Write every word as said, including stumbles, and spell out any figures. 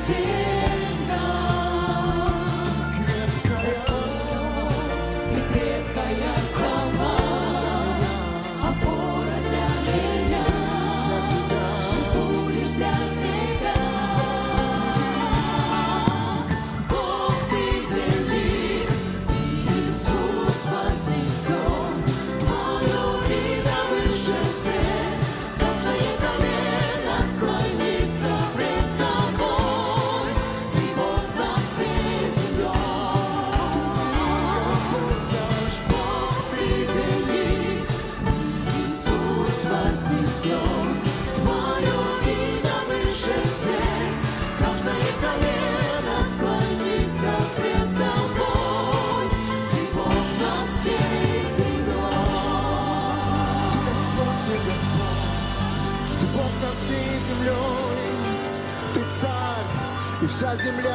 всегда. Господь, Ты крепкая скала, опора для меня, живу лишь для Тебя. Бог, Ты велик, Иисус вознесен, Твое имя выше всех, каждое колено склонится пред Тобой, Ты Бог над всей землей. Господь наш Бог, Ты велик, Иисус вознесен, Твое имя выше всех, каждое колено склонится пред Тобой, Ты Бог над всей землей. Ты Господь, Ты Господь, Ты Бог над всей землей, Ты царь, и вся земля